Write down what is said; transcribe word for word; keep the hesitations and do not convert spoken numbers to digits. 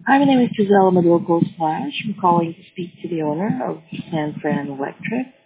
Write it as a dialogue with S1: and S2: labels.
S1: Hi, my name is Giselle Madulco Slash. I'm calling to speak to the owner of San Fran Electric.